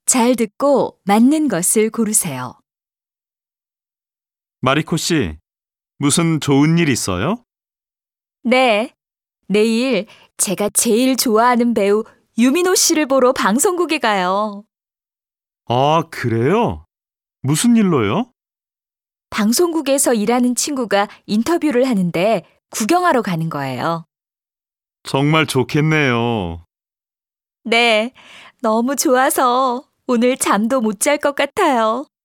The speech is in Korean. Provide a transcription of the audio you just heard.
잘 듣고 맞는 것을 고르세요. 마리코 씨, 무슨 좋은 일 있어요? 네, 내일 제가 제일 좋아하는 배우 유민호 씨를 보러 방송국에 가요. 아, 그래요? 무슨 일로요? 방송국에서 일하는 친구가 인터뷰를 하는데 구경하러 가는 거예요. 정말 좋겠네요. 네, 너무 좋아서 오늘 잠도 못 잘 것 같아요.